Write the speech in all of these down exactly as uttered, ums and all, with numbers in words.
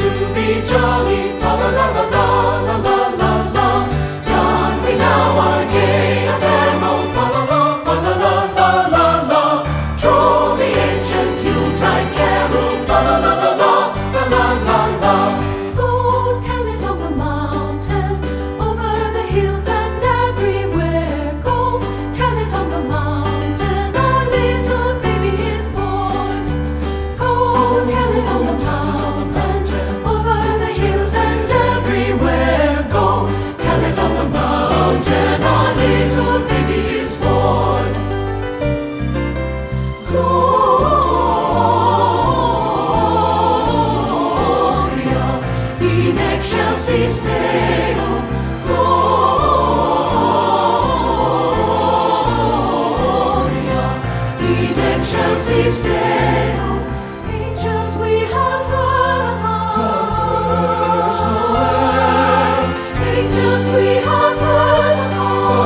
to be jolly. Fa la la la la la la la la. Don we now our gay apparel. Fa la la, fa la la la la la. Troll the ancient Yuletide carol. Fa la la la la la la la la. Go tell it on the mountain, over the hills and everywhere. Go tell it on the mountain, our little baby is born. Go tell it on the mountain, over the hills and everywhere. Go tell it on the mountain, our little baby is born. Gloria in excelsis Deo. Gloria in excelsis Deo. Angels we have heard of. Angels we have heard of.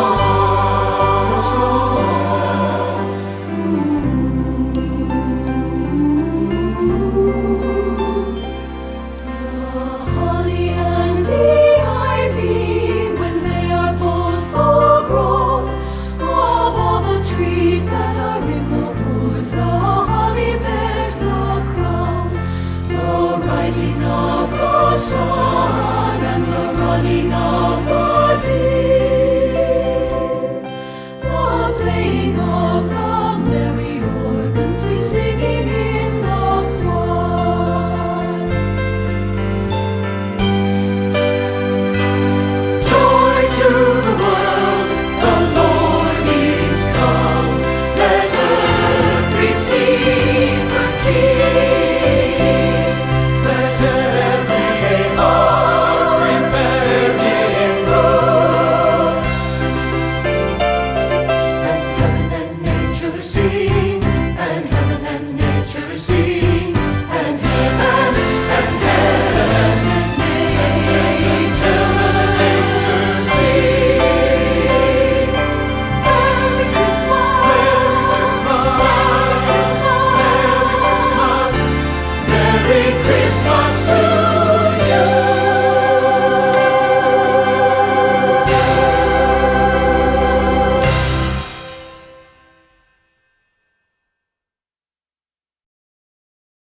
The holly and the ivy, when they are both full grown, of all the trees that are in the wood, the holly bears the crown. The rising of the sun and the